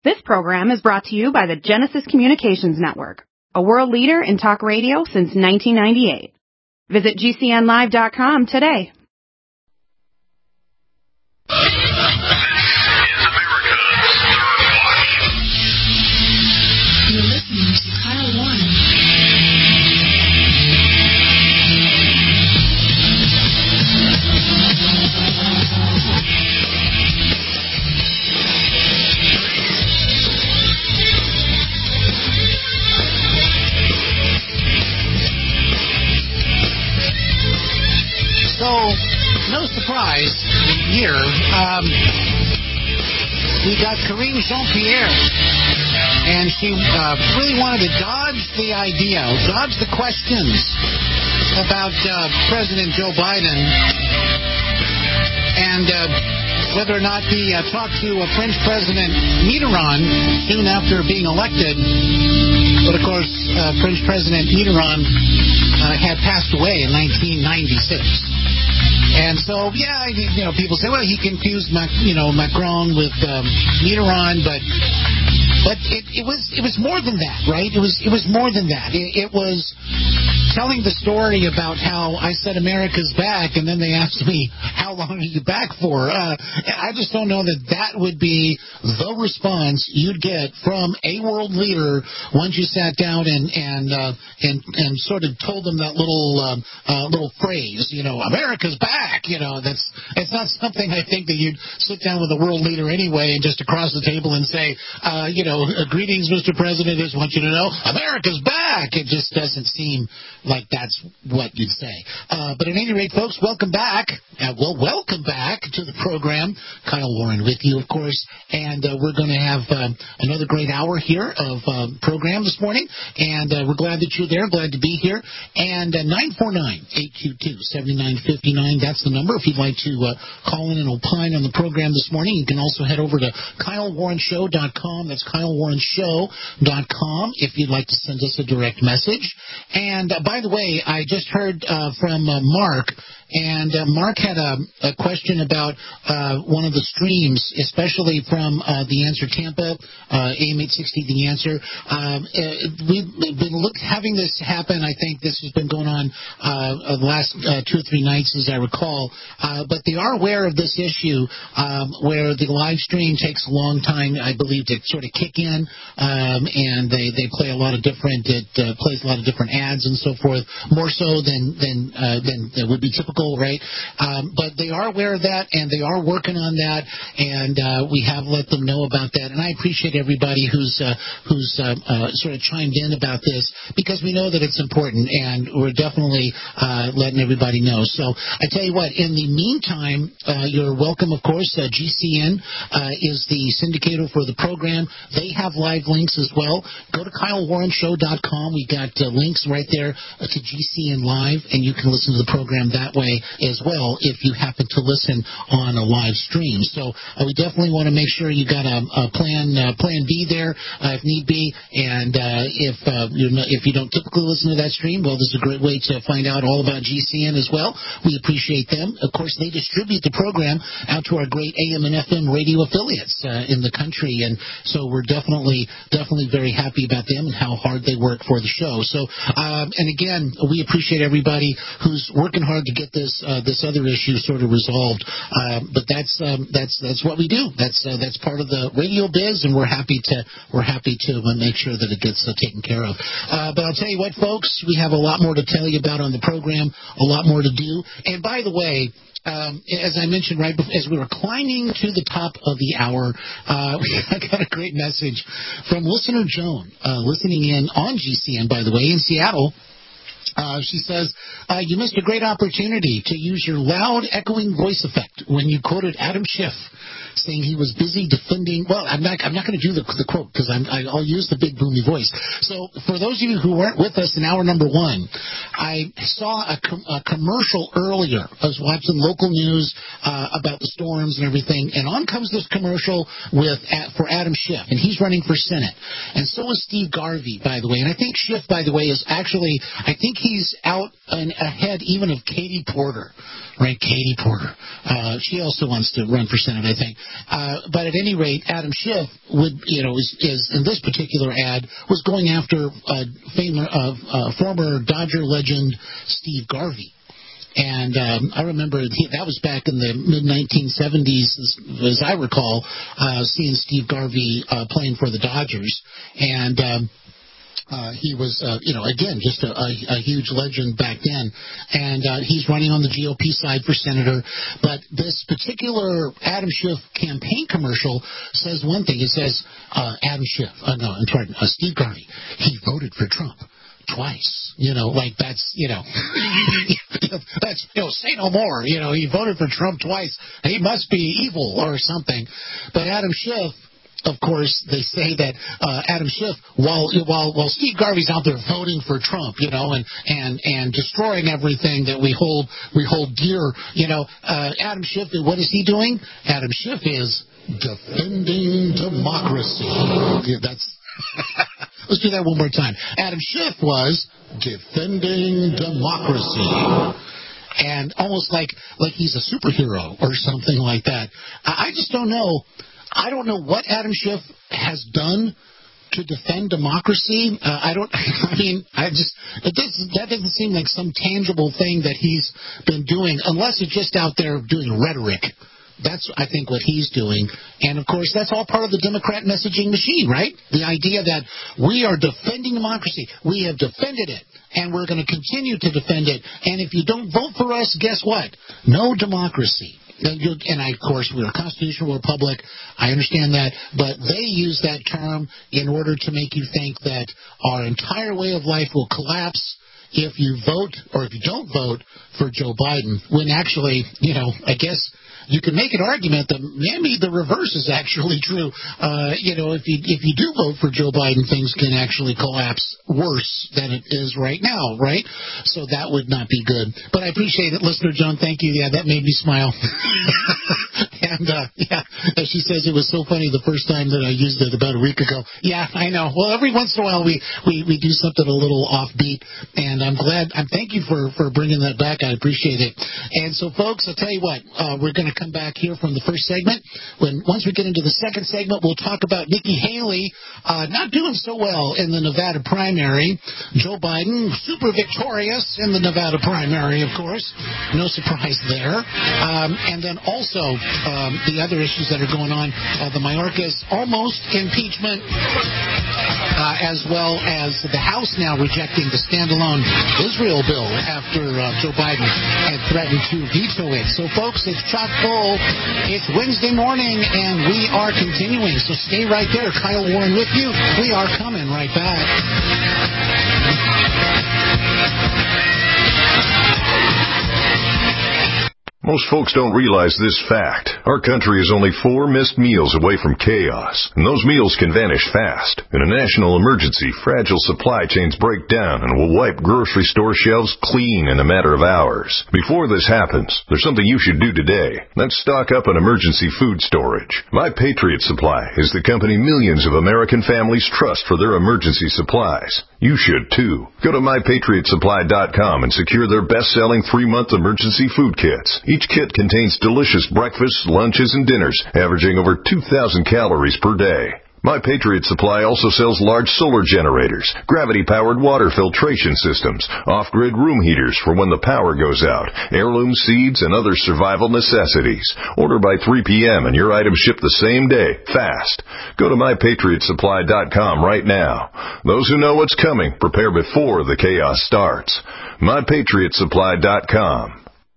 This program is brought to you by the Genesis Communications Network, a world leader in talk radio since 1998. Visit GCNlive.com today. You're listening to Kyle Warren. So, no surprise here. We got Karine Jean-Pierre, and she really wanted to dodge the idea, dodge the questions about President Joe Biden and whether or not he talked to French President Mitterrand soon after being elected. But, of course, French President Mitterrand had passed away in 1996. And so, yeah, people say, well, he confused, Macron with Mitterrand, but it was more than that, right? It was more than that. It was telling the story about how I said America's back, and then they asked me, how long are you back for? I just don't know that would be the response you'd get from a world leader once you sat down and sort of told them that little phrase, America's back. It's not something I think that you'd sit down with a world leader anyway and just across the table and say, greetings, Mr. President. I just want you to know America's back. It just doesn't seem like that's what you'd say. But at any rate, folks, welcome back. Welcome back to the program. Kyle Warren with you, of course. And we're going to have another great hour here of program this morning. And we're glad that you're there, glad to be here. And 949-822-7959, that's the number if you'd like to call in and opine on the program this morning. You can also head over to KyleWarrenShow.com. That's KyleWarrenShow.com if you'd like to send us a direct message. And by the way, I just heard from Mark, and Mark had a question about one of the streams, especially from The Answer Tampa, AM 860 The Answer. We've been having this happen. I think this has been going on the last 2 or 3 nights, as I recall. But they are aware of this issue where the live stream takes a long time, I believe, to sort of kick in, and they play a lot of different. It plays a lot of different ads and so forth, more so than would be typical, right? But they are aware of that, and they are working on that, and we have let them know about that. And I appreciate everybody who's sort of chimed in about this, because we know that it's important, and we're definitely letting everybody know. So I tell you what, in the meantime, you're welcome, of course. GCN is the syndicator for the program. They have live links as well. Go to KyleWarrenShow.com. We got links right there to GCN Live, and you can listen to the program that way as well if you happen to listen on a live stream. So we definitely want to make sure you got a plan B there if need be. And if you don't typically listen to that stream, well, this is a great way to find out all about GCN as well. We appreciate them. Of course, they distribute the program out to our great AM and FM radio affiliates in the country, and so we're definitely very happy about them and how hard they work for the show. So, and again, we appreciate everybody who's working hard to get this other issue sort of resolved. But that's what we do. That's part of the radio biz, and we're happy to make sure that it gets taken care of. But I'll tell you what, folks, we have a lot more to tell you about on the program, a lot more to do. And by the way, as I mentioned right before, as we were climbing to the top of the hour, I got a great message from listener Joan, listening in on GCN, by the way, in Seattle. She says, you missed a great opportunity to use your loud, echoing voice effect when you quoted Adam Schiff, saying he was busy defending. Well, I'm not going to do the quote because I'll use the big boomy voice. So for those of you who weren't with us in hour number 1, I saw a commercial earlier. I was watching local news about the storms and everything, and on comes this commercial for Adam Schiff, and he's running for Senate. And so is Steve Garvey, by the way. And I think Schiff, by the way, is actually, I think he's out and ahead even of Katie Porter, right? Katie Porter. She also wants to run for Senate, I think. But at any rate, Adam Schiff is in this particular ad was going after former Dodger legend Steve Garvey. And I remember that was back in the mid-1970s, as I recall, seeing Steve Garvey playing for the Dodgers. And he was, again, just a huge legend back then. And he's running on the GOP side for senator. But this particular Adam Schiff campaign commercial says one thing. It says, Steve Garvey, he voted for Trump twice. That's, that's, say no more. He voted for Trump twice. He must be evil or something. But Adam Schiff, of course, they say that Adam Schiff, while Steve Garvey's out there voting for Trump, and destroying everything that we hold dear, Adam Schiff, what is he doing? Adam Schiff is defending democracy. That's let's do that one more time. Adam Schiff was defending democracy. And almost like he's a superhero or something like that. I just don't know. I don't know what Adam Schiff has done to defend democracy. That doesn't seem like some tangible thing that he's been doing, unless it's just out there doing rhetoric. That's, I think, what he's doing. And, of course, that's all part of the Democrat messaging machine, right? The idea that we are defending democracy. We have defended it, and we're going to continue to defend it. And if you don't vote for us, guess what? No democracy. And of course, we're a constitutional republic. I understand that. But they use that term in order to make you think that our entire way of life will collapse if you vote or if you don't vote for Joe Biden, when actually, I guess you can make an argument that maybe the reverse is actually true. If you do vote for Joe Biden, things can actually collapse worse than it is right now, right? So that would not be good. But I appreciate it, listener Joan. Thank you. Yeah, that made me smile. And as she says, it was so funny the first time that I used it about a week ago. Yeah, I know. Well, every once in a while we do something a little offbeat, and I'm glad. Thank you for bringing that back. I appreciate it. And so, folks, I'll tell you what, we're going to come back here from the first segment. Once we get into the second segment, we'll talk about Nikki Haley not doing so well in the Nevada primary. Joe Biden super victorious in the Nevada primary, of course. No surprise there. And then also the other issues that are going on, the Mayorkas almost impeachment, as well as the House now rejecting the standalone Israel bill after Joe Biden had threatened to veto it. So, folks, it's chock full. It's Wednesday morning, and we are continuing. So stay right there. Kyle Warren with you. We are coming right back. Most folks don't realize this fact. Our country is only 4 missed meals away from chaos, and those meals can vanish fast. In a national emergency, fragile supply chains break down and will wipe grocery store shelves clean in a matter of hours. Before this happens, there's something you should do today. That's stock up on emergency food storage. My Patriot Supply is the company millions of American families trust for their emergency supplies. You should, too. Go to MyPatriotSupply.com and secure their best-selling 3-month emergency food kits. Each kit contains delicious breakfasts, lunches, and dinners, averaging over 2,000 calories per day. My Patriot Supply also sells large solar generators, gravity-powered water filtration systems, off-grid room heaters for when the power goes out, heirloom seeds, and other survival necessities. Order by 3 p.m. and your items ship the same day, fast. Go to MyPatriotSupply.com right now. Those who know what's coming, prepare before the chaos starts. MyPatriotSupply.com.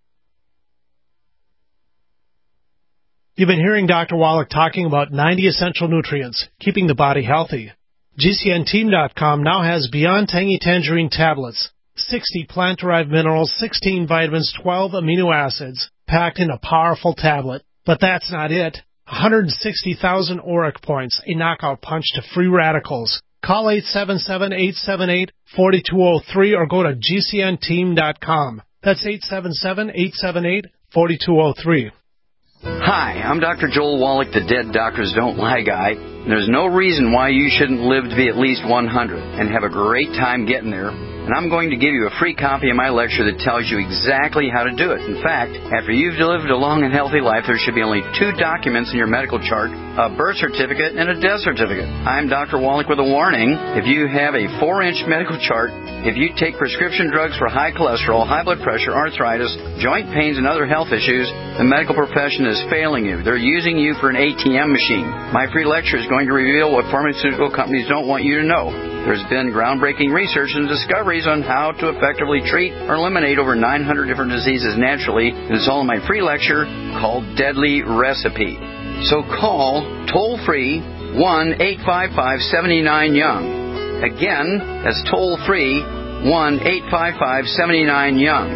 You've been hearing Dr. Wallach talking about 90 essential nutrients, keeping the body healthy. GCNteam.com now has Beyond Tangy Tangerine tablets, 60 plant-derived minerals, 16 vitamins, 12 amino acids, packed in a powerful tablet. But that's not it. 160,000 ORAC points, a knockout punch to free radicals. Call 877-878-4203 or go to GCNteam.com. That's 877-878-4203. Hi, I'm Dr. Joel Wallach, the Dead Doctors Don't Lie guy. There's no reason why you shouldn't live to be at least 100 and have a great time getting there. and I'm going to give you a free copy of my lecture that tells you exactly how to do it. In fact, after you've lived a long and healthy life, there should be only 2 documents in your medical chart, a birth certificate and a death certificate. I'm Dr. Wallach with a warning. If you have a 4-inch medical chart, if you take prescription drugs for high cholesterol, high blood pressure, arthritis, joint pains, and other health issues, the medical profession is failing you. They're using you for an ATM machine. My free lecture is going to reveal what pharmaceutical companies don't want you to know. There's been groundbreaking research and discoveries on how to effectively treat or eliminate over 900 different diseases naturally, and it's all in my free lecture called Deadly Recipe. So call toll-free 1-855-79-YOUNG. Again, that's toll-free 1-855-79-YOUNG.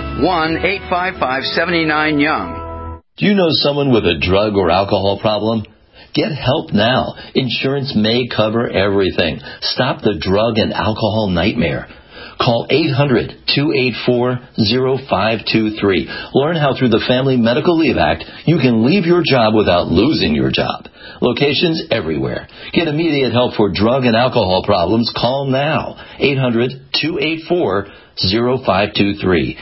1-855-79-YOUNG. Do you know someone with a drug or alcohol problem? Get help now. Insurance may cover everything. Stop the drug and alcohol nightmare. Call 800-284-0523. Learn how through the Family Medical Leave Act you can leave your job without losing your job. Locations everywhere. Get immediate help for drug and alcohol problems. Call now. 800-284-0523.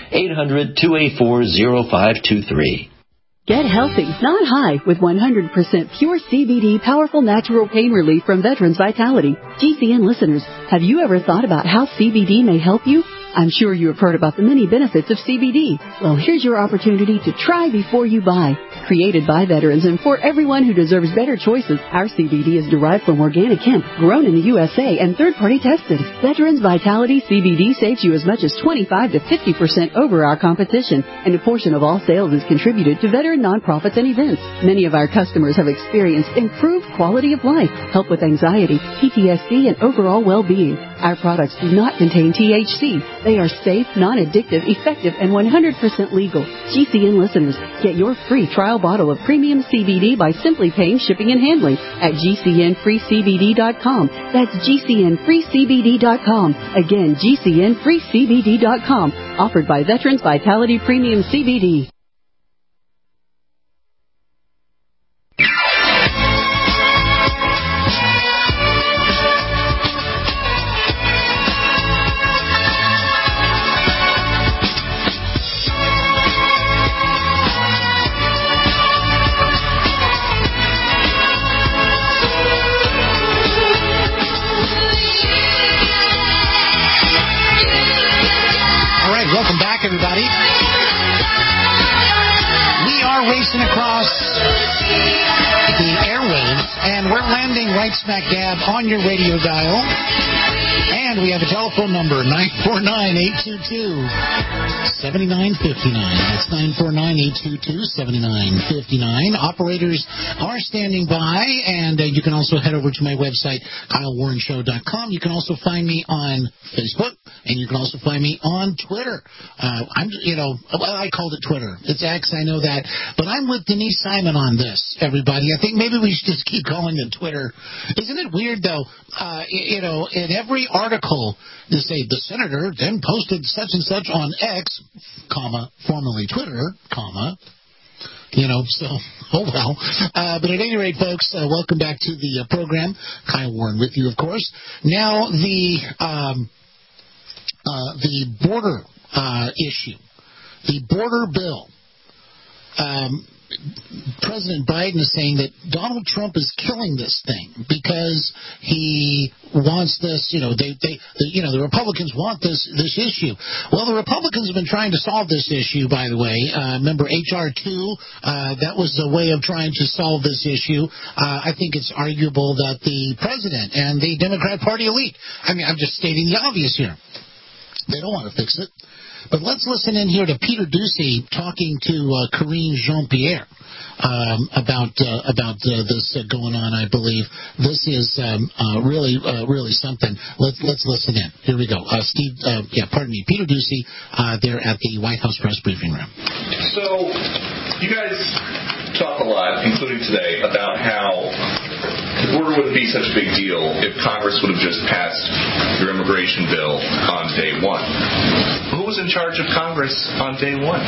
800-284-0523. Get healthy, not high, with 100% pure CBD powerful natural pain relief from Veterans Vitality. GCN listeners, have you ever thought about how CBD may help you? I'm sure you have heard about the many benefits of CBD. Well, here's your opportunity to try before you buy. Created by veterans and for everyone who deserves better choices, our CBD is derived from organic hemp, grown in the USA, and third-party tested. Veterans Vitality CBD saves you as much as 25 to 50% over our competition, and a portion of all sales is contributed to veteran nonprofits and events. Many of our customers have experienced improved quality of life, help with anxiety, PTSD, and overall well-being. Our products do not contain THC. They are safe, non-addictive, effective, and 100% legal. GCN listeners, get your free trial bottle of premium CBD by simply paying shipping and handling at GCNFreeCBD.com. That's GCNFreeCBD.com. Again, GCNFreeCBD.com. Offered by Veterans Vitality Premium CBD. Everybody, we are racing across the airwaves, and we're landing right smack dab on your radio dial. And we have a telephone number, 949-822-7959. That's 949-822-7959. Operators are standing by, and you can also head over to my website, KyleWarrenShow.com. You can also find me on Facebook, and you can also find me on Twitter. I called it Twitter. It's X, I know that. But I'm with Denise Simon on this, everybody. I think maybe we should just keep calling it Twitter. Isn't it weird, though? In every article, they say the senator then posted such and such on X, formerly Twitter, so, oh well. But at any rate, folks, welcome back to the program. Kyle Warren with you, of course. Now, the border issue, the border bill. President Biden is saying that Donald Trump is killing this thing because he wants this, the Republicans want this issue. Well, the Republicans have been trying to solve this issue, by the way. Remember H.R. 2, that was the way of trying to solve this issue. I think it's arguable that the president and the Democrat Party elite, I'm just stating the obvious here. They don't want to fix it. But let's listen in here to Peter Doocy talking to Karine Jean-Pierre about this going on, I believe. This is really something. Let's listen in. Here we go. Peter Doocy there at the White House press briefing room. So you guys talk a lot, including today, about how the border wouldn't be such a big deal if Congress would have just passed your immigration bill on day one. Who was in charge of Congress on day one?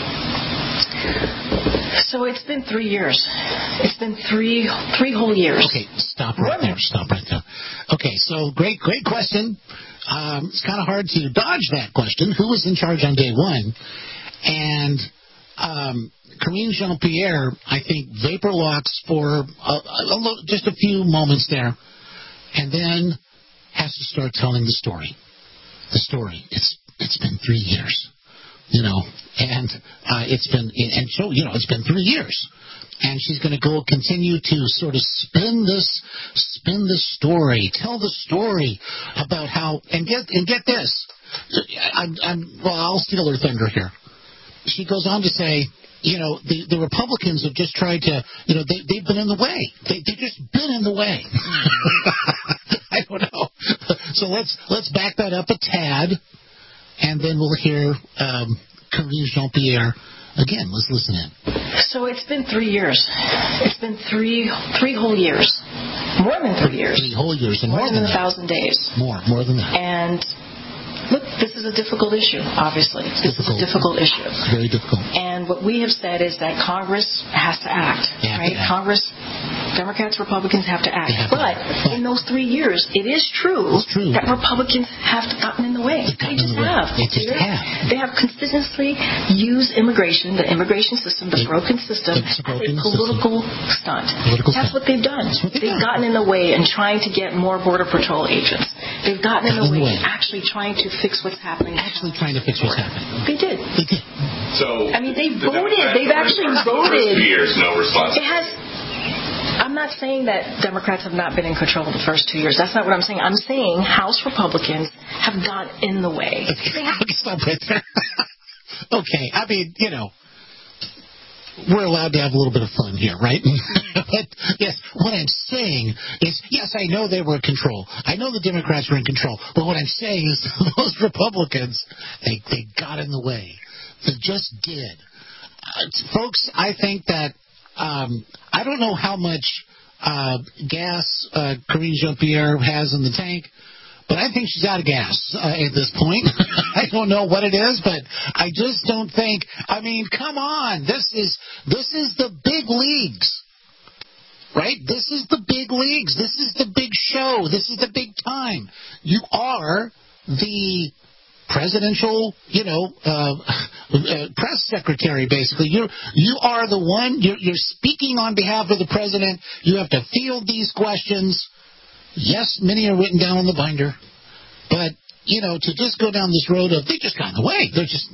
So it's been 3 years. It's been three whole years. Okay, stop right there. Okay, so great question. it's kind of hard to dodge that question. Who was in charge on day one? And Karine Jean-Pierre, I think, vapor locks for just a few moments there, and then has to start telling the story. The story. It's been 3 years, and it's been 3 years. And she's going to continue to sort of spin this story, tell the story about how, and get this. I'll steal her thunder here. She goes on to say, the Republicans have just tried to, they've been in the way. They've just been in the way. I don't know. So let's back that up a tad, and then we'll hear Karine Jean-Pierre. Again, let's listen in. So it's been 3 years. It's been three whole years. More than 3 years. 3 whole years. And more than 1,000 days. More than that. And look, this is a difficult issue, obviously. This is a difficult issue. It's very difficult. And what we have said is that Congress has to act, right? Congress, Democrats, Republicans have to act. But in those 3 years, it is true that Republicans have gotten in the way. They just have. They have consistently used immigration, the immigration system, the broken system, as a political stunt. That's what they've done. They've gotten in the way in trying to get more Border Patrol agents. They've gotten in the way actually trying to fix what's happening. They did. So, they voted. They've actually voted. 2 years, no response. I'm not saying that Democrats have not been in control the first 2 years. That's not what I'm saying. I'm saying House Republicans have got in the way. Stop right there. Okay, we're allowed to have a little bit of fun here, right? But, yes, what I'm saying is, yes, I know they were in control. I know the Democrats were in control. But what I'm saying is those Republicans, they got in the way. They just did. Folks, I think that I don't know how much gas Karine Jean-Pierre has in the tank, but I think she's out of gas at this point. I don't know what it is, but I just don't think. Come on, this is the big leagues, right? This is the big leagues. This is the big show. This is the big time. You are the presidential, press secretary, basically. You are the one. You're speaking on behalf of the president. You have to field these questions. Yes, many are written down on the binder, but to just go down this road of they just got in the way. They're just,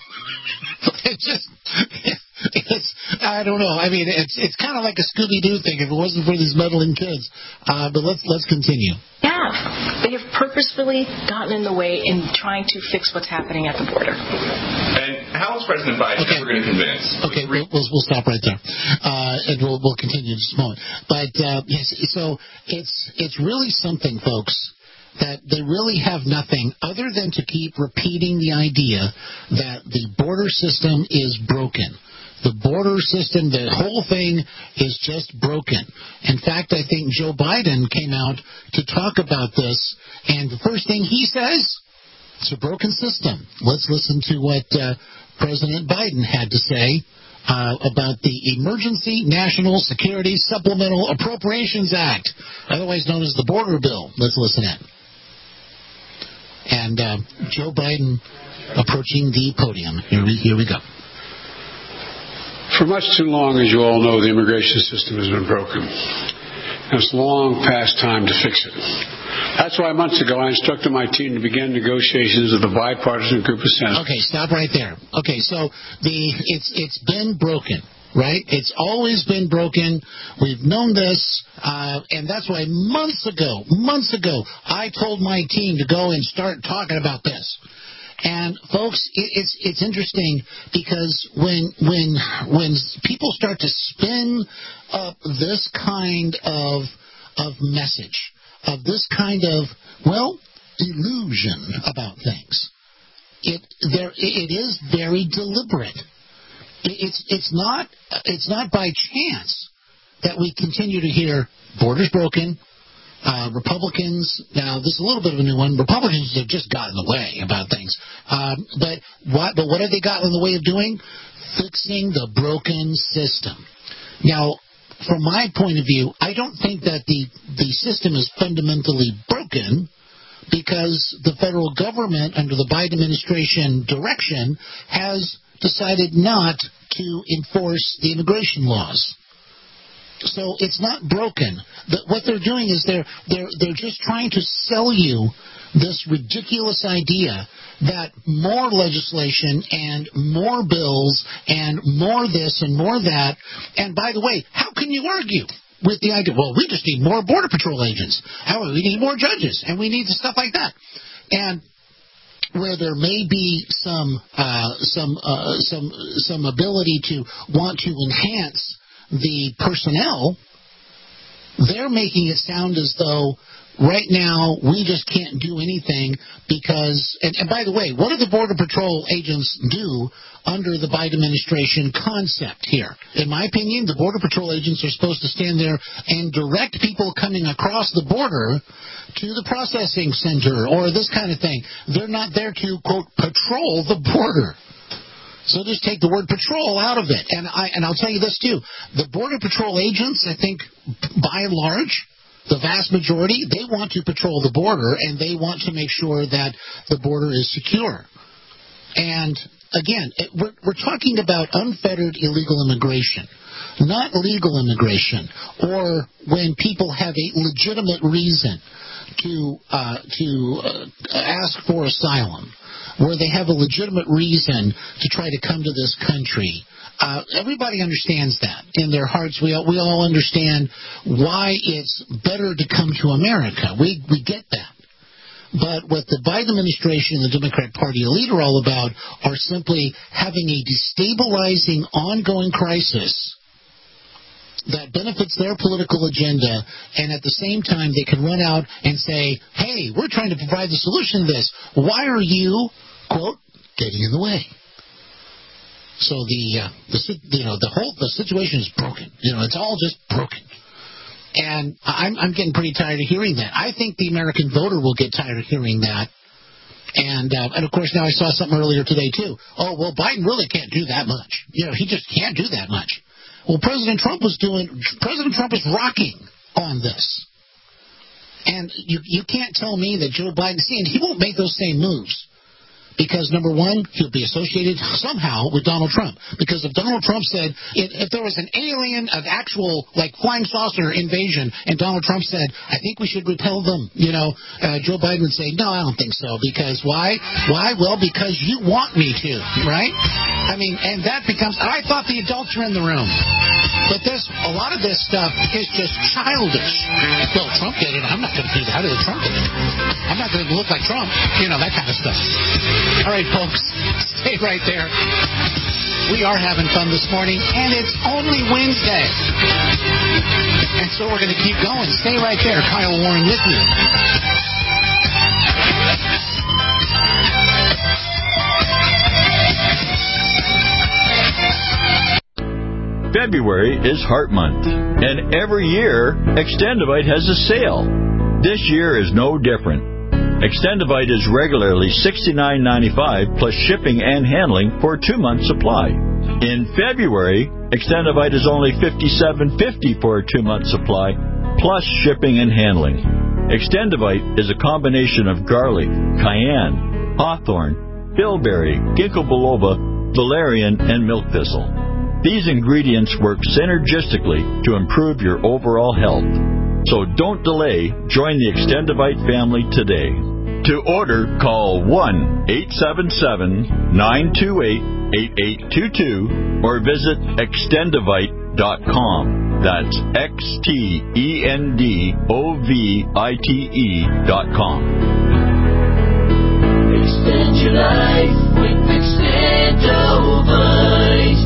I don't know. It's kind of like a Scooby-Doo thing if it wasn't for these meddling kids. But let's continue. Yeah, they have purposefully gotten in the way in trying to fix what's happening at the border. And how is President Biden ever going to convince? Okay, we'll stop right there, and we'll continue in just a moment. But yes, so it's really something, folks, that they really have nothing other than to keep repeating the idea that the border system is broken. The border system, the whole thing is just broken. In fact, I think Joe Biden came out to talk about this, and the first thing he says, it's a broken system. Let's listen to what President Biden had to say about the Emergency National Security Supplemental Appropriations Act, otherwise known as the Border Bill. Let's listen in. And Joe Biden approaching the podium. Here we go. For much too long, as you all know, the immigration system has been broken. And it's long past time to fix it. That's why months ago I instructed my team to begin negotiations with a bipartisan group of senators. Okay, stop right there. Okay, so it's been broken, right? It's always been broken. We've known this, and that's why months ago, I told my team to go and start talking about this. And folks, it's interesting because when people start to spin up this kind of message, of this kind of illusion about things, it is very deliberate. It's not by chance that we continue to hear borders broken. Republicans, now this is a little bit of a new one, Republicans have just gotten in the way about things. But what have they gotten in the way of doing? Fixing the broken system. Now, from my point of view, I don't think that the system is fundamentally broken, because the federal government, under the Biden administration direction, has decided not to enforce the immigration laws. So it's not broken. What they're doing is they're just trying to sell you this ridiculous idea that more legislation and more bills and more this and more that. And by the way, how can you argue with the idea, well, we just need more Border Patrol agents, we need more judges, and we need stuff like that. And where there may be some ability to want to enhance the personnel, they're making it sound as though right now we just can't do anything because, and by the way, what do the Border Patrol agents do under the Biden administration concept here? In my opinion, the Border Patrol agents are supposed to stand there and direct people coming across the border to the processing center or this kind of thing. They're not there to, quote, patrol the border. So just take the word patrol out of it. And I'll tell you this, too. The Border Patrol agents, I think, by and large, the vast majority, they want to patrol the border, and they want to make sure that the border is secure. And, again, we're talking about unfettered illegal immigration, not legal immigration, or when people have a legitimate reason to ask for asylum, where they have a legitimate reason to try to come to this country. Everybody understands that in their hearts. We all understand why it's better to come to America. We get that. But what the Biden administration and the Democrat Party elite are all about are simply having a destabilizing, ongoing crisis that benefits their political agenda, and at the same time they can run out and say, hey, we're trying to provide the solution to this. Why are you, quote, getting in the way? So the situation is broken. It's all just broken. And I'm getting pretty tired of hearing that. I think the American voter will get tired of hearing that. And of course, now I saw something earlier today, too. Oh, well, Biden really can't do that much. He just can't do that much. Well, President Trump is rocking on this. And you can't tell me that Joe Biden, and he won't make those same moves. Because, number one, he'll be associated somehow with Donald Trump. Because if Donald Trump said, if there was an alien, an actual, flying saucer invasion, and Donald Trump said, I think we should repel them, Joe Biden would say, no, I don't think so. Because why? Why? Well, because you want me to, right? I mean, and that becomes, I thought the adults were in the room. But a lot of this stuff is just childish. Well, Trump did it. I'm not going to do that. Trump did it. I'm not going to look like Trump. That kind of stuff. All right, folks, stay right there. We are having fun this morning, and it's only Wednesday. And so we're going to keep going. Stay right there. Kyle Warren with you. February is Heart Month, and every year, Extendivite has a sale. This year is no different. Extendivite is regularly $69.95 plus shipping and handling for a 2-month supply. In February, Extendivite is only $57.50 for a 2-month supply plus shipping and handling. Extendivite is a combination of garlic, cayenne, hawthorn, bilberry, ginkgo biloba, valerian, and milk thistle. These ingredients work synergistically to improve your overall health. So don't delay. Join the Extendivite family today. To order, call 1-877-928-8822 or visit extendivite.com. That's XTENDOVITE.com. Extend your life with Extendivite.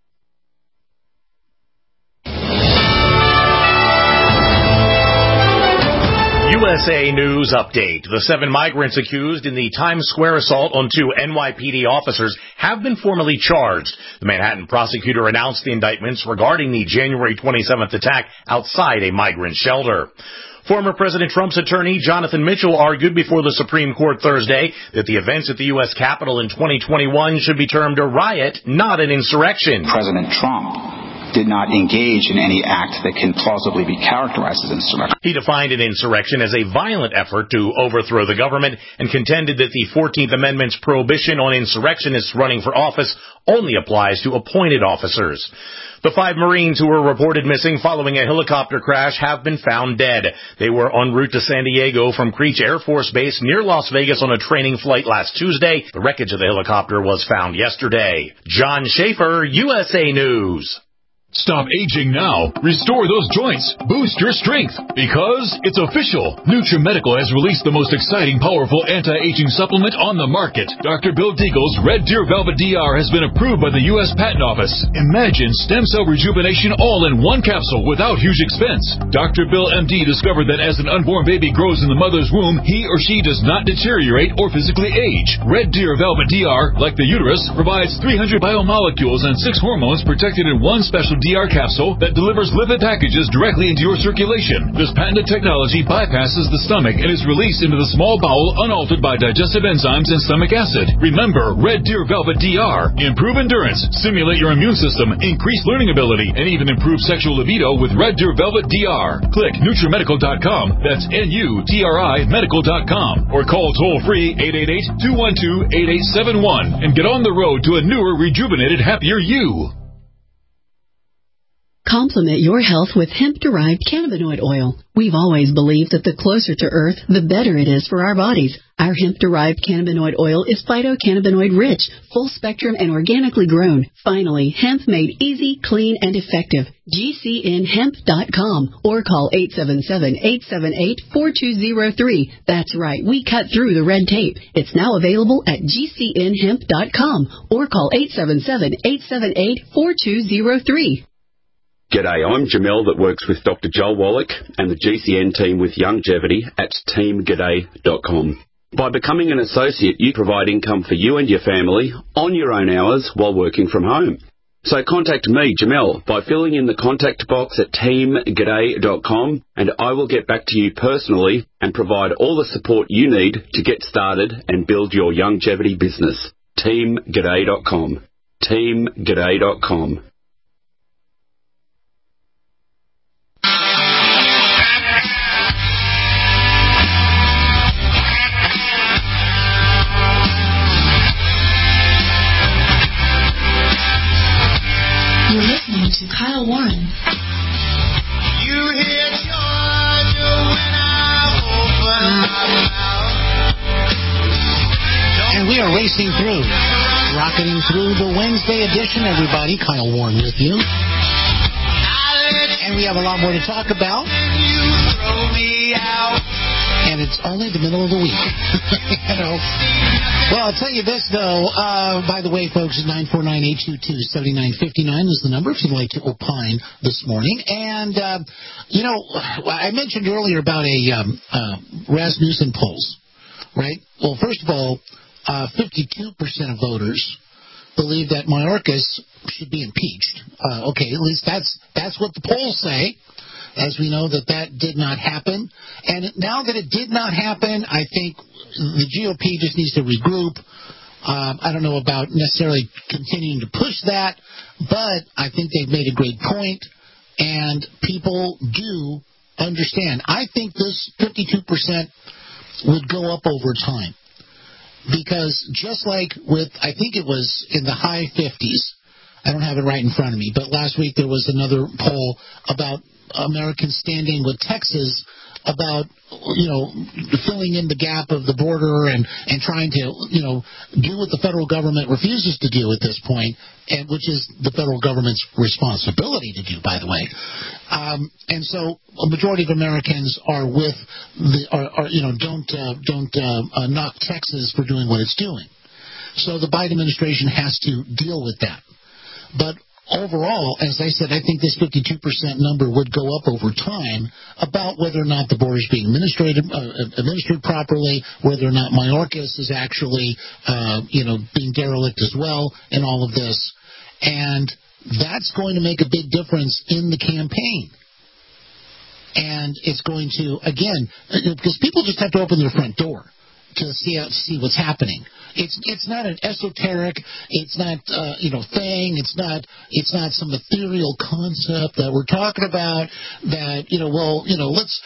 USA News Update. The 7 migrants accused in the Times Square assault on 2 NYPD officers have been formally charged. The Manhattan prosecutor announced the indictments regarding the January 27th attack outside a migrant shelter. Former President Trump's attorney, Jonathan Mitchell, argued before the Supreme Court Thursday that the events at the U.S. Capitol in 2021 should be termed a riot, not an insurrection. President Trump did not engage in any act that can plausibly be characterized as insurrection. He defined an insurrection as a violent effort to overthrow the government and contended that the 14th Amendment's prohibition on insurrectionists running for office only applies to appointed officers. The 5 Marines who were reported missing following a helicopter crash have been found dead. They were en route to San Diego from Creech Air Force Base near Las Vegas on a training flight last Tuesday. The wreckage of the helicopter was found yesterday. John Schaefer, USA News. Stop aging now. Restore those joints. Boost your strength. Because it's official. NutriMedical has released the most exciting, powerful anti-aging supplement on the market. Dr. Bill Deagle's Red Deer Velvet DR has been approved by the U.S. Patent Office. Imagine stem cell rejuvenation all in one capsule without huge expense. Dr. Bill MD discovered that as an unborn baby grows in the mother's womb, he or she does not deteriorate or physically age. Red Deer Velvet DR, like the uterus, provides 300 biomolecules and 6 hormones protected in one special DR capsule that delivers lipid packages directly into your circulation. This patented technology bypasses the stomach and is released into the small bowel unaltered by digestive enzymes and stomach acid. Remember, Red Deer Velvet DR. Improve endurance, stimulate your immune system, increase learning ability, and even improve sexual libido with Red Deer Velvet DR. Click NutriMedical.com, that's NUTRI Medical.com, or call toll-free 888-212-8871 and get on the road to a newer, rejuvenated, happier you. Complement your health with hemp-derived cannabinoid oil. We've always believed that the closer to Earth, the better it is for our bodies. Our hemp-derived cannabinoid oil is phytocannabinoid-rich, full-spectrum, and organically grown. Finally, hemp made easy, clean, and effective. GCNhemp.com or call 877-878-4203. That's right, we cut through the red tape. It's now available at GCNhemp.com or call 877-878-4203. G'day, I'm Jamel that works with Dr. Joel Wallach and the GCN team with Longevity at teamg'day.com. By becoming an associate, you provide income for you and your family on your own hours while working from home. So contact me, Jamel, by filling in the contact box at teamg'day.com and I will get back to you personally and provide all the support you need to get started and build your longevity business. teamg'day.com. teamg'day.com. You're listening to Kyle Warren. You hear Georgia when I open my mouth. And we are racing through, rocketing through the Wednesday edition, everybody. Kyle Warren with you. And we have a lot more to talk about. You throw me out. And it's only the middle of the week. You know. Well, I'll tell you this, though. By the way, folks, 949-822-7959 is the number if you'd like to opine this morning. And, you know, I mentioned earlier about a Rasmussen polls, right? Well, first of all, 52% of voters believe that Mayorkas should be impeached. Okay, at least that's what the polls say. As we know that did not happen. And now that it did not happen, I think the GOP just needs to regroup. I don't know about necessarily continuing to push that, but I think they've made a great point, and people do understand. I think this 52% would go up over time. Because just like with, I think it was in the high 50s, I don't have it right in front of me, but last week there was another poll about Americans standing with Texas about, you know, filling in the gap of the border and trying to, you know, do what the federal government refuses to do at this point, and which is the federal government's responsibility to do, by the way. And so a majority of Americans are with don't knock Texas for doing what it's doing. So the Biden administration has to deal with that. But overall, as I said, I think this 52% number would go up over time about whether or not the border is being administered properly, whether or not Mayorkas is actually, being derelict as well in all of this. And that's going to make a big difference in the campaign. And it's going to, again, because people just have to open their front door to see what's happening. It's not an esoteric, it's not thing, it's not some ethereal concept that we're talking about that let's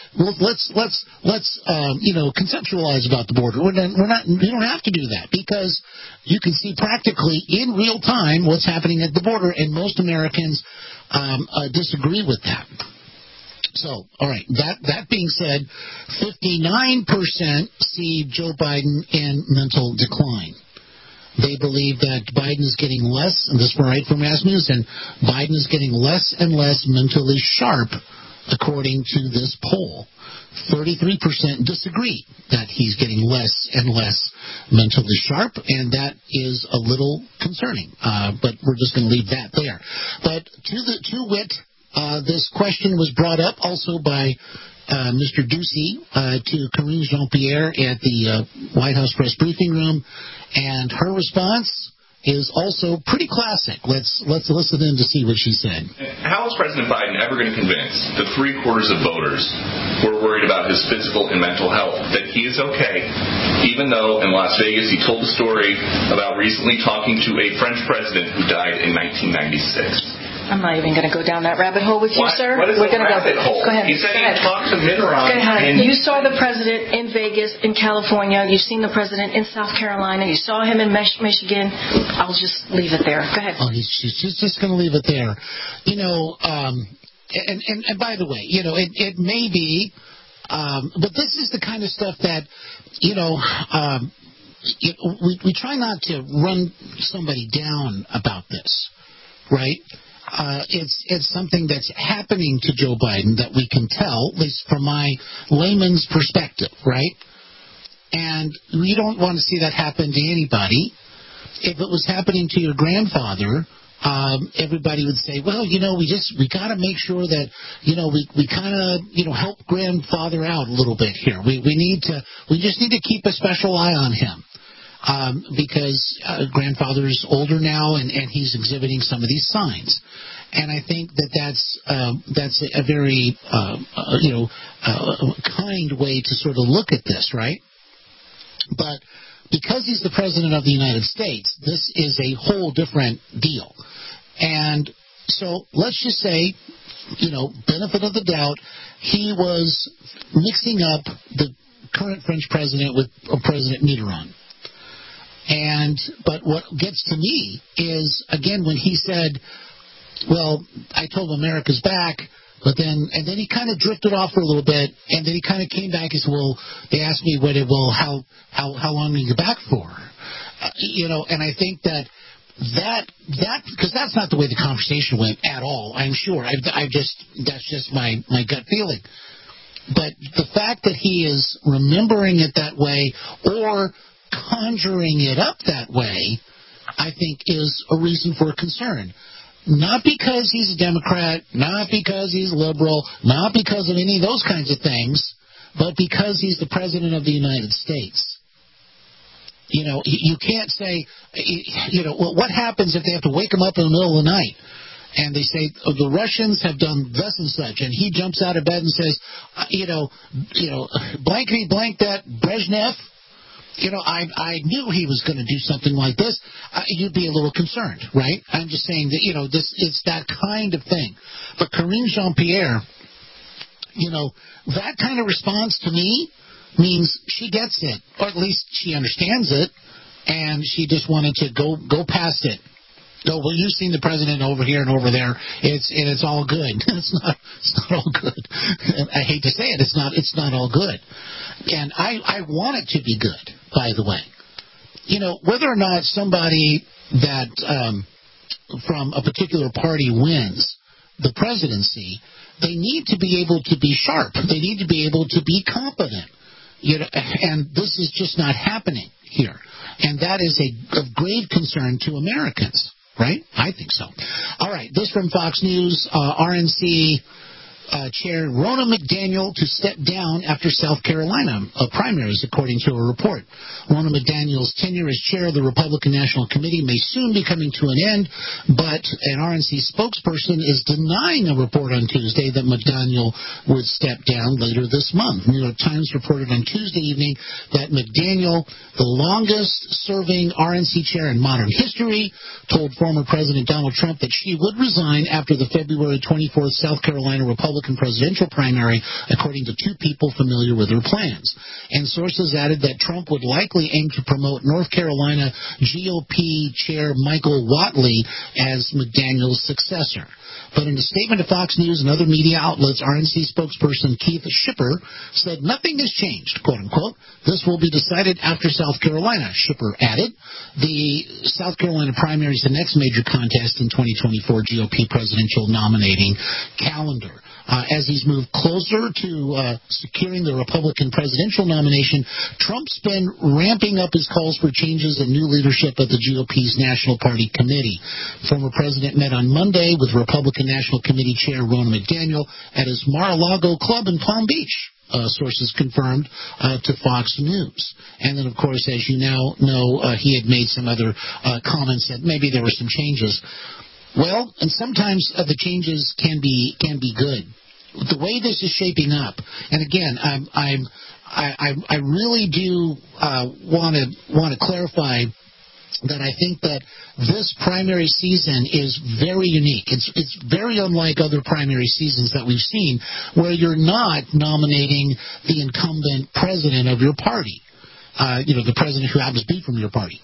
conceptualize about the border. We don't have to do that, because you can see practically in real time what's happening at the border, and most Americans disagree with that. So, all right, that being said, 59% see Joe Biden in mental decline. They believe that Biden is getting less, and this is right from Rasmussen, Biden is getting less and less mentally sharp, according to this poll. 33% disagree that he's getting less and less mentally sharp, and that is a little concerning. But we're just going to leave that there. But to wit, this question was brought up also by Mr. Ducey to Karine Jean-Pierre at the White House press briefing room, and her response is also pretty classic. Let's listen in to see what she said. How is President Biden ever going to convince the 3/4 of voters who are worried about his physical and mental health that he is okay, even though in Las Vegas he told a story about recently talking to a French president who died in 1996? I'm not even going to go down that rabbit hole with you, sir. What is We're a rabbit hole? Go ahead. He said he talked to Mitterrand. You saw the president in Vegas, in California. You've seen the president in South Carolina. You saw him in Michigan. I'll just leave it there. Go ahead. Oh, she's just going to leave it there. And by the way, it may be, but this is the kind of stuff that, we try not to run somebody down about this, right? It's something that's happening to Joe Biden that we can tell, at least from my layman's perspective, right? And we don't want to see that happen to anybody. If it was happening to your grandfather, everybody would say, well, we got to make sure that, we kind of, help grandfather out a little bit here. We just need to keep a special eye on him. Because grandfather's older now, and he's exhibiting some of these signs, and I think that's a very kind way to sort of look at this, right? But because he's the president of the United States, this is a whole different deal, and so let's just say, benefit of the doubt, he was mixing up the current French president with President Mitterrand. But what gets to me is, again, when he said, well, I told him America's back, and then he kind of drifted off for a little bit, and then he kind of came back and said, well, they asked me, how long are you back for? And I think that because that's not the way the conversation went at all, I'm sure. That's just my gut feeling. But the fact that he is remembering it that way, or conjuring it up that way, I think is a reason for concern. Not because he's a Democrat, not because he's liberal, not because of any of those kinds of things, but because he's the president of the United States. You can't say, what happens if they have to wake him up in the middle of the night and they say, the Russians have done thus and such, and he jumps out of bed and says, blankety blank that Brezhnev, I knew he was going to do something like this. You'd be a little concerned, right? I'm just saying that, it's that kind of thing. But Karine Jean-Pierre, that kind of response to me means she gets it, or at least she understands it, and she just wanted to go past it. No, well, you've seen the president over here and over there. It's all good. It's not all good. I hate to say it. It's not all good. And I want it to be good, by the way. Whether or not somebody that from a particular party wins the presidency, they need to be able to be sharp. They need to be able to be competent. And this is just not happening here. And that is of grave concern to Americans. Right? I think so. All right. This from Fox News. RNC Chair Ronna McDaniel to step down after South Carolina primaries, according to a report. Ronna McDaniel's tenure as chair of the Republican National Committee may soon be coming to an end, but an RNC spokesperson is denying a report on Tuesday that McDaniel would step down later this month. New York Times reported on Tuesday evening that McDaniel, the longest-serving RNC chair in modern history, told former President Donald Trump that she would resign after the February 24th South Carolina Republican presidential primary, according to two people familiar with her plans. And sources added that Trump would likely aim to promote North Carolina GOP Chair Michael Whatley as McDaniel's successor. But in a statement to Fox News and other media outlets, RNC spokesperson Keith Schipper said nothing has changed, quote-unquote. This will be decided after South Carolina, Schipper added. The South Carolina primary is the next major contest in 2024 GOP presidential nominating calendar. As he's moved closer to securing the Republican presidential nomination, Trump's been ramping up his calls for changes in new leadership at the GOP's National Party Committee. Former president met on Monday with Republican National Committee Chair Ronna McDaniel at his Mar-a-Lago club in Palm Beach. Sources confirmed to Fox News. And then, of course, as you now know, he had made some other comments that maybe there were some changes. Well, and sometimes the changes can be good. The way this is shaping up, and again, I really do want to clarify that I think that this primary season is very unique. It's very unlike other primary seasons that we've seen, where you're not nominating the incumbent president of your party. The president who happens to be from your party.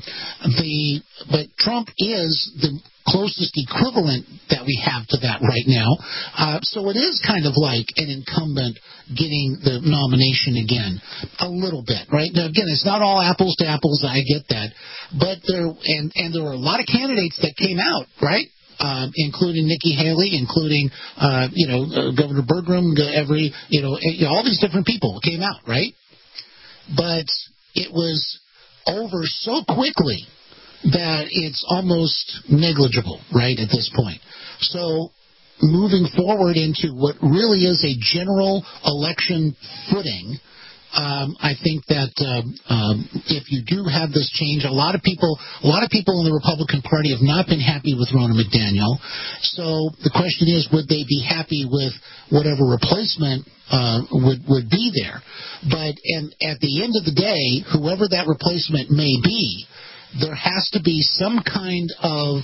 But Trump is the closest equivalent that we have to that right now. So it is kind of like an incumbent getting the nomination again, a little bit, right? Now, again, it's not all apples to apples. I get that. But there were a lot of candidates that came out, right? Including Nikki Haley, including, Governor Bergrum, all these different people came out, right? But it was over so quickly that it's almost negligible, right, at this point. So moving forward into what really is a general election footing, I think that if you do have this change, a lot of people in the Republican Party have not been happy with Ronna McDaniel. So the question is, would they be happy with whatever replacement would be there? But at the end of the day, whoever that replacement may be, there has to be some kind of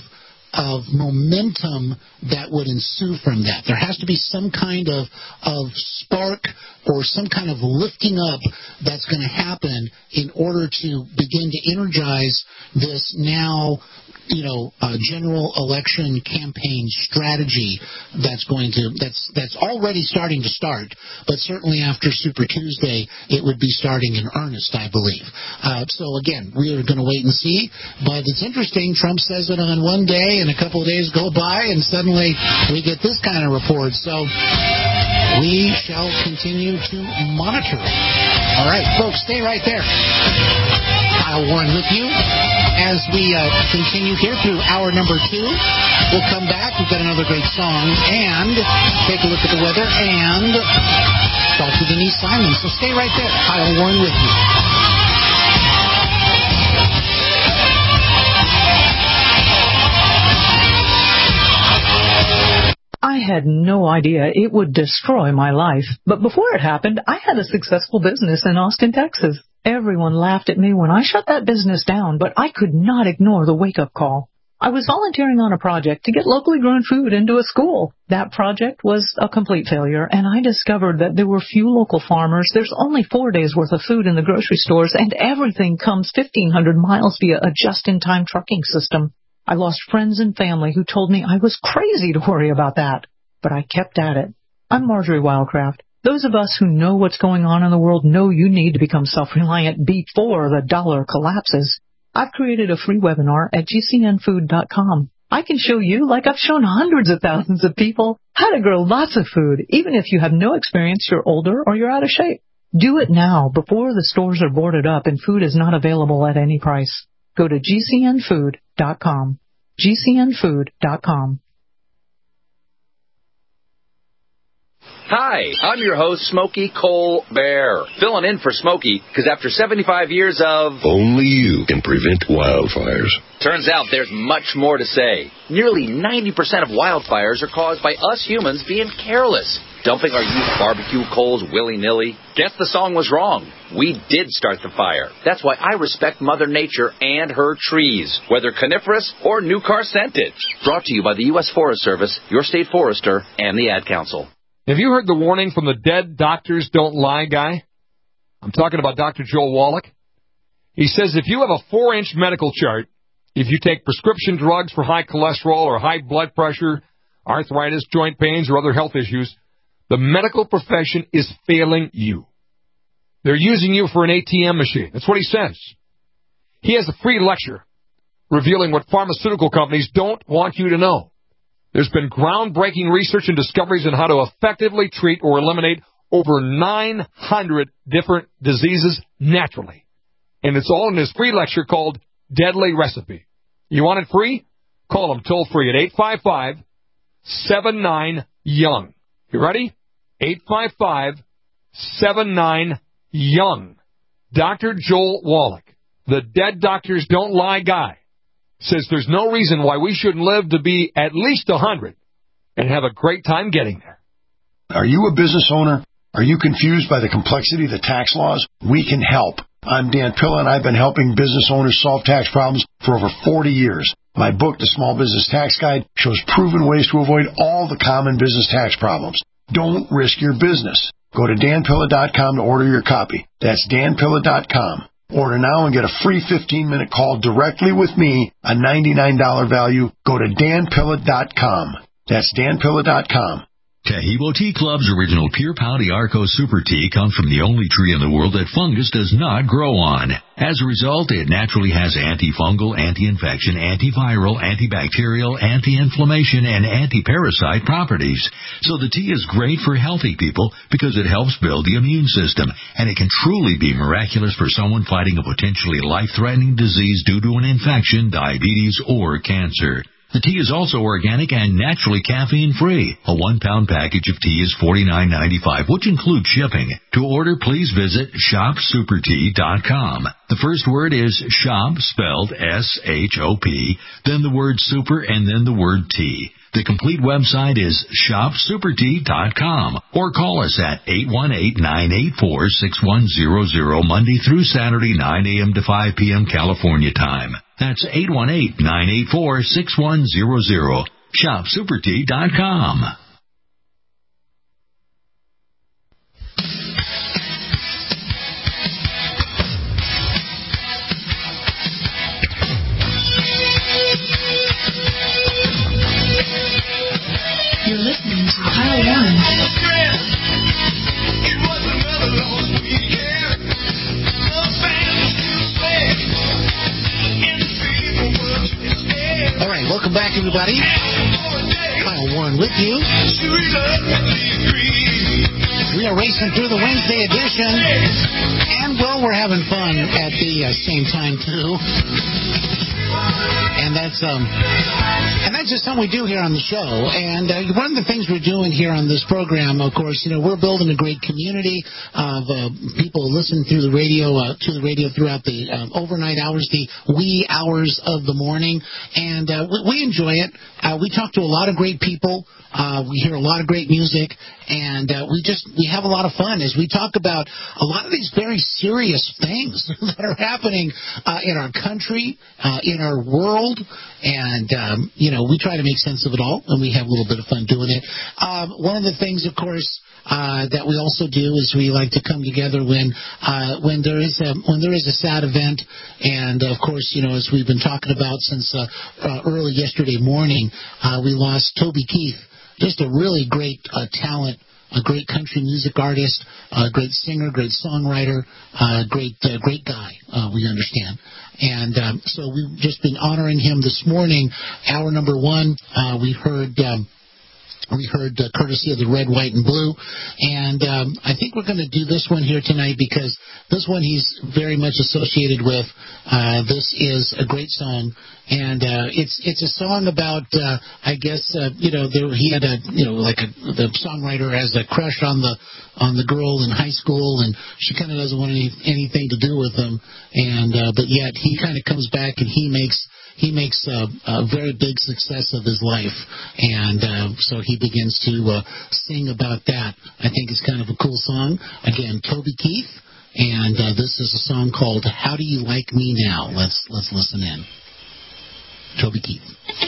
momentum that would ensue from that. There has to be some kind of spark or some kind of lifting up that's going to happen in order to begin to energize this now, general election campaign strategy that's already starting to start, but certainly after Super Tuesday, it would be starting in earnest, I believe. So again, we are going to wait and see, but it's interesting. Trump says it on one day, and a couple of days go by, and suddenly we get this kind of report. So we shall continue to monitor it. All right, folks, stay right there. Kyle Warren with you as we continue here through hour number 2. We'll come back. We've got another great song and take a look at the weather and talk to Denise Simon. So stay right there. Kyle Warren with you. I had no idea it would destroy my life. But before it happened, I had a successful business in Austin, Texas. Everyone laughed at me when I shut that business down, but I could not ignore the wake-up call. I was volunteering on a project to get locally grown food into a school. That project was a complete failure, and I discovered that there were few local farmers. There's only 4 days' worth of food in the grocery stores, and everything comes 1,500 miles via a just-in-time trucking system. I lost friends and family who told me I was crazy to worry about that. But I kept at it. I'm Marjorie Wildcraft. Those of us who know what's going on in the world know you need to become self-reliant before the dollar collapses. I've created a free webinar at GCNfood.com. I can show you, like I've shown hundreds of thousands of people, how to grow lots of food, even if you have no experience, you're older, or you're out of shape. Do it now, before the stores are boarded up and food is not available at any price. Go to GCNfood.com. GCNfood.com. Hi, I'm your host, Smokey Colbert, filling in for Smokey, because after 75 years of... Only you can prevent wildfires. Turns out there's much more to say. Nearly 90% of wildfires are caused by us humans being careless, dumping our used barbecue coals willy-nilly. Guess the song was wrong. We did start the fire. That's why I respect Mother Nature and her trees, whether coniferous or new car scented. Brought to you by the U.S. Forest Service, your state forester, and the Ad Council. Have you heard the warning from the Dead Doctors Don't Lie guy? I'm talking about Dr. Joel Wallach. He says if you have a 4-inch medical chart, if you take prescription drugs for high cholesterol or high blood pressure, arthritis, joint pains, or other health issues, the medical profession is failing you. They're using you for an ATM machine. That's what he says. He has a free lecture revealing what pharmaceutical companies don't want you to know. There's been groundbreaking research and discoveries on how to effectively treat or eliminate over 900 different diseases naturally. And it's all in his free lecture called Deadly Recipe. You want it free? Call him toll free at 855-79-YOUNG. You ready? 855-79-YOUNG. Dr. Joel Wallach, the Dead Doctors Don't Lie guy, says there's no reason why we shouldn't live to be at least 100 and have a great time getting there. Are you a business owner? Are you confused by the complexity of the tax laws? We can help. I'm Dan Pilla, and I've been helping business owners solve tax problems for over 40 years. My book, The Small Business Tax Guide, shows proven ways to avoid all the common business tax problems. Don't risk your business. Go to danpilla.com to order your copy. That's danpilla.com. Order now and get a free 15-minute call directly with me, a $99 value. Go to danpilla.com. That's danpilla.com. Taheebo Tea Club's original Pure Pouty Arco Super Tea comes from the only tree in the world that fungus does not grow on. As a result, it naturally has antifungal, anti-infection, antiviral, antibacterial, anti-inflammation, and anti-parasite properties. So the tea is great for healthy people because it helps build the immune system, and it can truly be miraculous for someone fighting a potentially life-threatening disease due to an infection, diabetes, or cancer. The tea is also organic and naturally caffeine-free. A 1-pound package of tea is $49.95, which includes shipping. To order, please visit shopsupertea.com. The first word is shop, spelled S-H-O-P, then the word super, and then the word tea. The complete website is shopsupertea.com, or call us at 818-984-6100 Monday through Saturday, 9 a.m. to 5 p.m. California time. That's 818-984-6100. shopsupertea.com. You're listening to Kyle Warren. All right, welcome back, everybody. Kyle Warren with you. We are racing through the Wednesday edition, and, well, we're having fun at the same time, too. And that's just something we do here on the show. And one of the things we're doing here on this program, of course, we're building a great community of people listening through the radio throughout the overnight hours, the wee hours of the morning, and we enjoy it. We talk to a lot of great people. We hear a lot of great music, and we have a lot of fun as we talk about a lot of these very serious things that are happening in our country, in our world, and we try to make sense of it all, and we have a little bit of fun doing it. One of the things, of course, that we also do is we like to come together when there is a sad event, and of course, as we've been talking about since early yesterday morning, we lost Toby Keith. Just a really great talent, a great country music artist, a great singer, great songwriter, great guy, we understand. And so we've just been honoring him this morning. Hour number one, we heard We heard courtesy of the Red, White, and Blue. And I think we're going to do this one here tonight because this one he's very much associated with. This is a great song. And it's a song about, I guess, he had the songwriter has a crush on the girl in high school, and she kind of doesn't want anything to do with him. And but yet he kind of comes back and he makes a very big success of his life, and so he begins to sing about that. I think it's kind of a cool song. Again, Toby Keith, and this is a song called "How Do You Like Me Now?" Let's listen in. Toby Keith.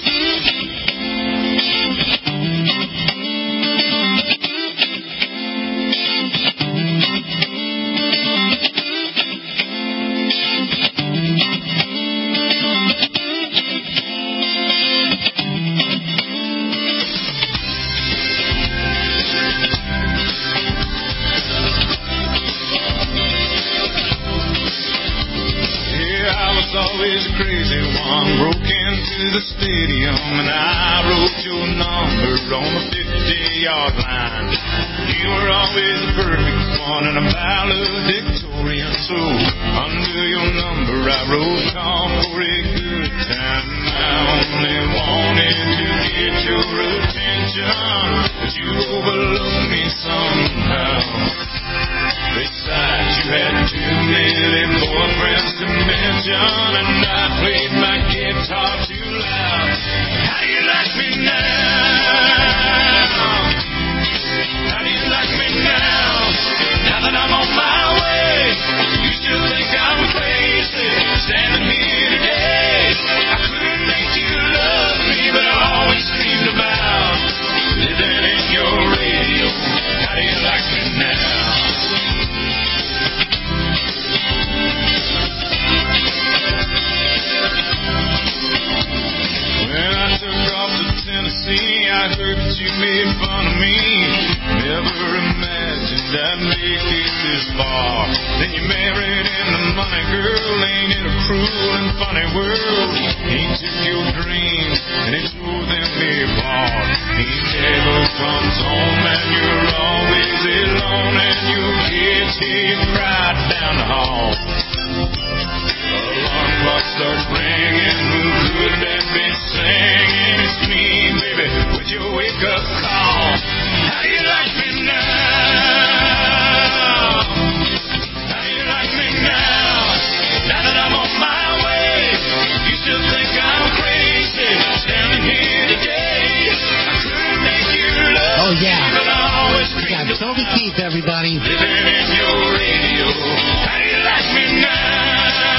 Always a crazy one, broke into the stadium and I wrote your number on the 50-yard line. You were always the perfect one and a valedictorian, so under your number I wrote call for a good time. I only wanted to get your attention, but you overlooked me somehow. Besides, you had too many boyfriends to mention, and I played my guitar too loud. How do you like me now? How do you like me now? Now that I'm on my way, you still think I'm crazy, standing here today. I couldn't make you love me, but I always dreamed about living in your radio. How do you like me now? Tennessee, I heard that you made fun of me. Never imagined I'd make it this far. Then you married into money, girl. Ain't it a cruel and funny world? He took your dreams and he tore them apart. He never comes home and you're always alone, and your kids hear you cry down the hall. Alarm clock starts ringing. Who could that be singing? It's me, baby, with your wake-up call. How do you like me now? How do you like me now? Now that I'm on my way, you still think I'm crazy, standing here today. I couldn't make you love. Oh, yeah. Me, but I always we got Toby Keith, everybody. Living in your radio. How do you like me now?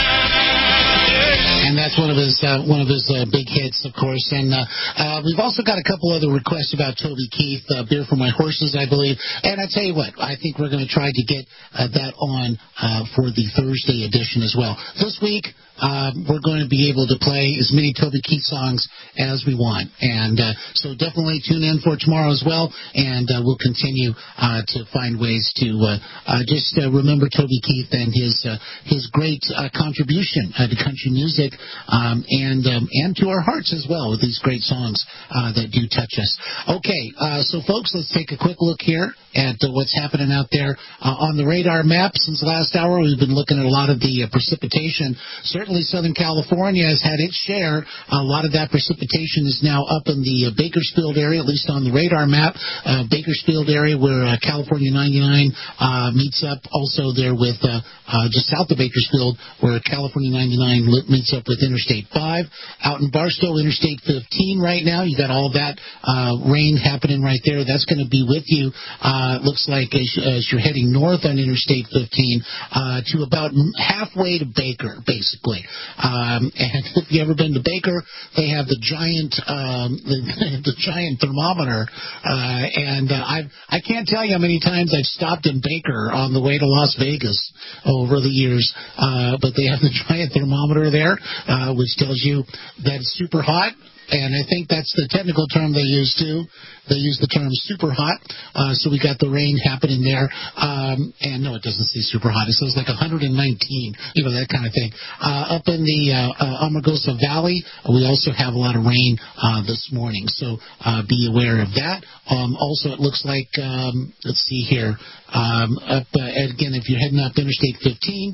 And that's one of his big hits, of course. And we've also got a couple other requests about Toby Keith, Beer for My Horses, I believe. And I tell you what, I think we're going to try to get that on for the Thursday edition as well. This week, we're going to be able to play as many Toby Keith songs as we want. And so definitely tune in for tomorrow as well. And we'll continue to find ways to just remember Toby Keith and his great contribution to country music. And to our hearts as well with these great songs that do touch us. Okay, so folks, let's take a quick look here at what's happening out there on the radar map. Since last hour, we've been looking at a lot of the precipitation. Certainly Southern California has had its share. A lot of that precipitation is now up in the Bakersfield area, at least on the radar map. Bakersfield area where California 99 meets up. Also there with just south of Bakersfield where California 99 meets up with Interstate 5. Out in Barstow, Interstate 15 right now. You got all that rain happening right there. That's going to be with you. Looks like as you're heading north on Interstate 15 to about halfway to Baker, basically. And if you've ever been to Baker, they have the giant thermometer. And I can't tell you how many times I've stopped in Baker on the way to Las Vegas over the years. But they have the giant thermometer there, which tells you that it's super hot And I think that's the technical term they use, too. They use the term super hot. So we got the rain happening there. And no, it doesn't say super hot. It says like 119, that kind of thing. Up in the Amargosa Valley, we also have a lot of rain this morning. So be aware of that. Also, it looks like, let's see here, again, if you're heading up Interstate 15,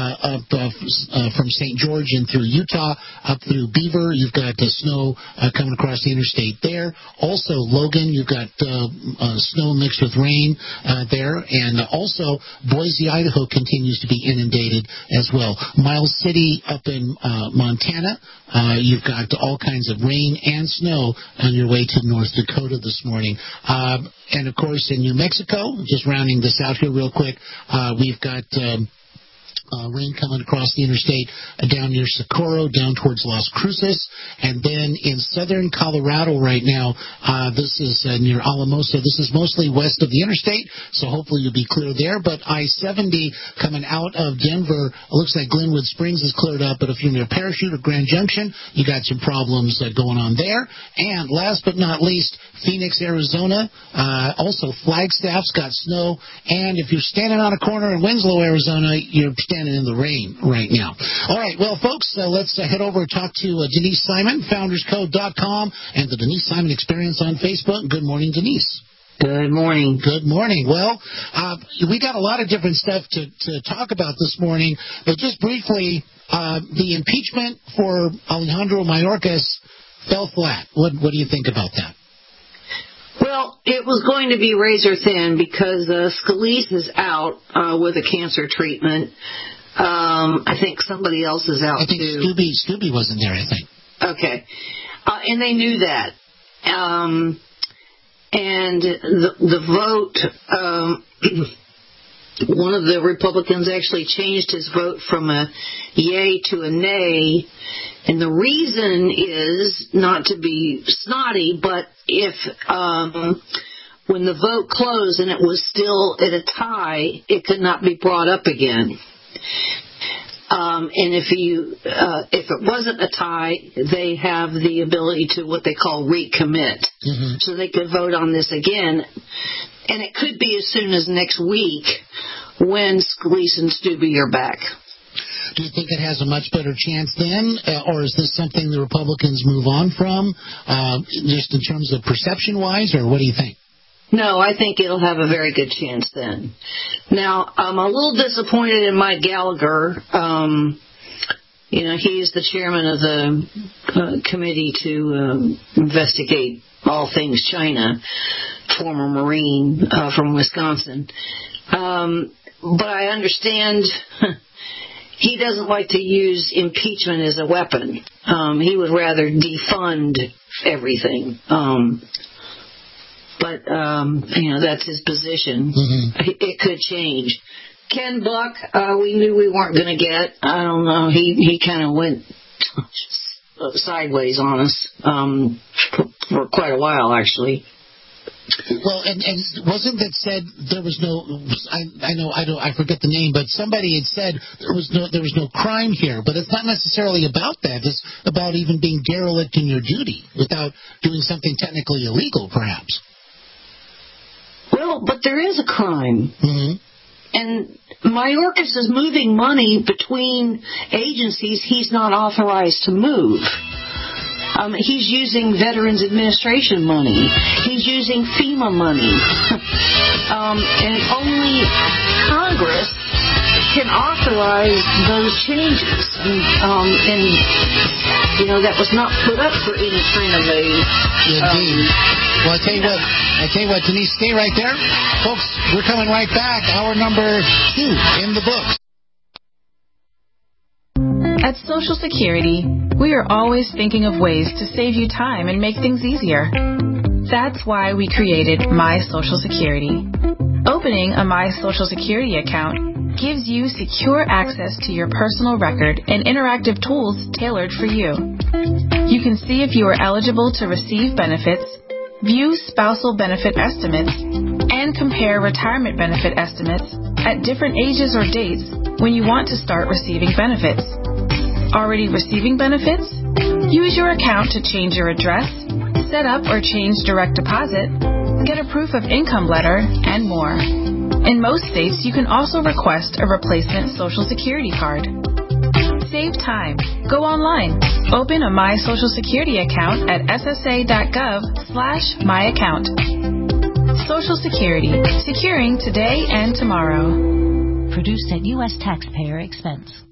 from St. George and through Utah, up through Beaver, you've got snow coming across the interstate there. Also, Logan, you've got snow mixed with rain there. And also, Boise, Idaho continues to be inundated as well. Miles City up in Montana, you've got all kinds of rain and snow on your way to North Dakota this morning. And, of course, in New Mexico, just rounding this out here real quick, we've got rain coming across the interstate down near Socorro, down towards Las Cruces. And then in southern Colorado right now, this is near Alamosa. This is mostly west of the interstate, so hopefully you'll be clear there. But I-70 coming out of Denver, it looks like Glenwood Springs is cleared up, but if you're near Parachute or Grand Junction, you got some problems going on there. And last but not least, Phoenix, Arizona. Also, Flagstaff's got snow. And if you're standing on a corner in Winslow, Arizona, you're standing in the rain right now. All right, well, folks, let's head over and talk to Denise Simon, founderscode.com, and the Denise Simon Experience on Facebook. Good morning, Denise. Good morning. Good morning. Well, we got a lot of different stuff to talk about this morning, but just briefly, the impeachment for Alejandro Mayorkas fell flat. What do you think about that? Well, it was going to be razor thin because Scalise is out with a cancer treatment. I think somebody else is out, too. I think Scooby wasn't there, I think. Okay. And they knew that. And the vote, one of the Republicans actually changed his vote from a yay to a nay. And the reason is not to be snotty, but if when the vote closed and it was still at a tie, it could not be brought up again. And if it wasn't a tie, they have the ability to what they call recommit. Mm-hmm. So they could vote on this again. And it could be as soon as next week when Scalise and Stubbe are back. Do you think it has a much better chance then, or is this something the Republicans move on from, just in terms of perception-wise, or what do you think? No, I think it'll have a very good chance then. Now, I'm a little disappointed in Mike Gallagher. He's the chairman of the committee to investigate all things China, former Marine from Wisconsin. But I understand he doesn't like to use impeachment as a weapon. He would rather defund everything. But that's his position. Mm-hmm. It could change. Ken Buck, we knew we weren't going to get. I don't know. He kind of went sideways on us for quite a while, actually. Well, and wasn't that said there was no? I forget the name, but somebody had said there was no crime here. But it's not necessarily about that. It's about even being derelict in your duty without doing something technically illegal, perhaps. Well, but there is a crime. Mm-hmm. And Mayorkas is moving money between agencies he's not authorized to move. He's using Veterans Administration money. He's using FEMA money. And only Congress can authorize those changes. And that was not put up for any kind of a... Indeed. Well, I tell you what, Denise, stay right there. Folks, we're coming right back. Hour number 2 in the books. At Social Security, we are always thinking of ways to save you time and make things easier. That's why we created My Social Security. Opening a My Social Security account gives you secure access to your personal record and interactive tools tailored for you. You can see if you are eligible to receive benefits, view spousal benefit estimates, and compare retirement benefit estimates at different ages or dates when you want to start receiving benefits. Already receiving benefits? Use your account to change your address, set up or change direct deposit, get a proof of income letter, and more. In most states, you can also request a replacement Social Security card. Save time. Go online. Open a My Social Security account at ssa.gov/myaccount. Social Security. Securing today and tomorrow. Produced at U.S. taxpayer expense.